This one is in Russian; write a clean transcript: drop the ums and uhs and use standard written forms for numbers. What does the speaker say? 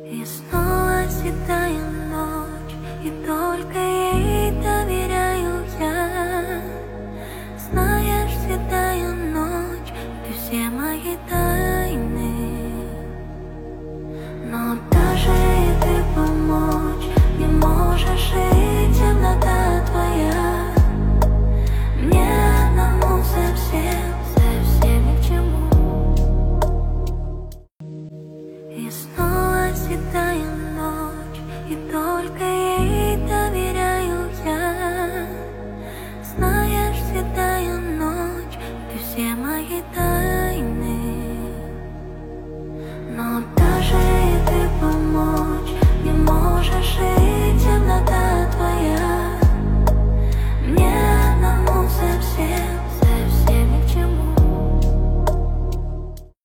И снова седая ночь, и только ей доверяю я. Знаешь, седая ночь, ты все мои тайны. Но даже и ты помочь не можешь, и темнота твоя мне одному совсем ни к чему. И снова седая